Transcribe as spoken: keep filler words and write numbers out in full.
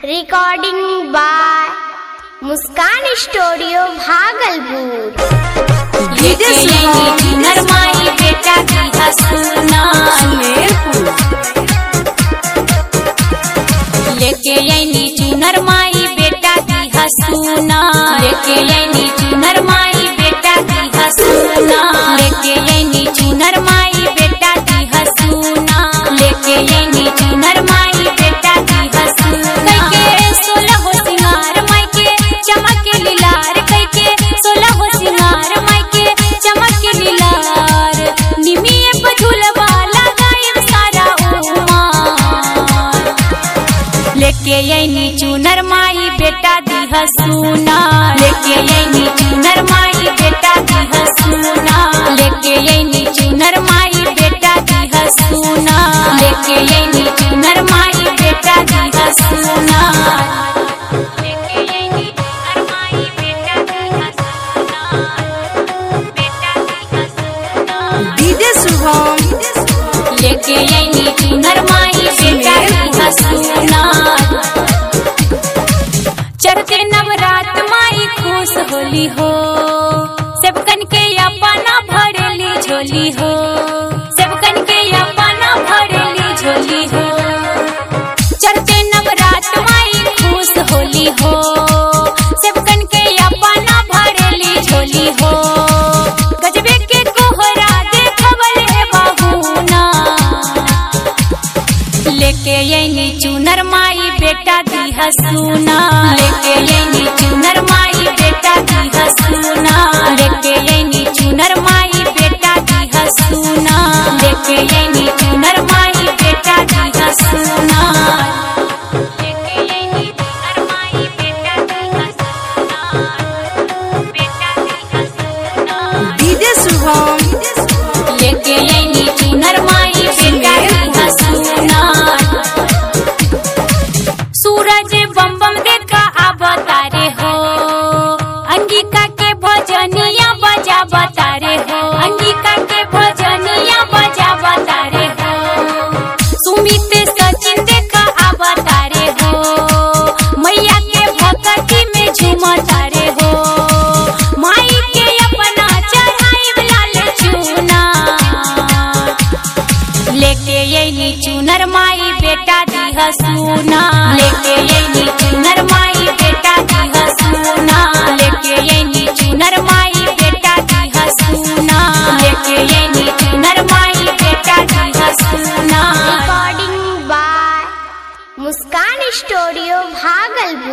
Recording by Muskan studio Bhagalpur. लेके यही नरमाई बेटा की हंसना लेके यही नरमाई बेटा की हंसना लेके यही नरमाई बेटा की हंसना लेके यही नरमाई बेटा की हंसना लेके यही नरमाई बेटा की हंसना के सोलह हो सिंगार माई के चमक लीलार कैके सोलह हो सिंगार माई के चमक लीलार निमिये पझुलवा लगाए सारा उमार लेके यही चुनर माई बेटा दी हंसना लेके यही चुनर माई बेटा दी हंसना लेके यही चुनर माई बेटा दी हंसना लेके यही चुनर माई बेटा दी हंसना लेके यही चुनर माई बेटा दी हंसना बेटा दी हंसना डीजे शुभम लेके यही चुनर माई बेटा दी हंसना चढ़ते नवरात माई खुश होली हो सबकन के अपना भरेली झोली हो सबकन के अपना भरेली झोली हो चढ़ते नवरात माई खुश होली हो सबकन के अपना भरेली झोली हो गजबे के कोहरा देखवल है बाबूना लेके यही चुनर माई बेटा दी हंसना लेके यही चुनर माई बेटा दी हंसना लेके यही चुनर माई बेटा दी हंसना लेके यही चुनर माई बेटा दी हंसना लेके यही चुनर माई बेटा दी हंसना बेटा दी हंसना डीजे शुभम लेके यही चुनर माई बेटा दी हंसना सूरज बम बम देखा अवतारे हो अंगिका के भजनिया बजा बतारे हो अंगिका के भजनिया बजा बतारे हो सुमित सचिन देखा अवतारे हो मैया के भक्ति में झूमतारे हो माई के अपना चढ़ाई लाल चूना लेके यही चुनर माई बेटा दी हंसना लेके यही चुनर माई बेटा दी हंसना लेके यही चुनर माई बेटा दी हंसना लेके यही चुनर माई बेटा दी हंसना recording by Muskan studio Bhagalpur.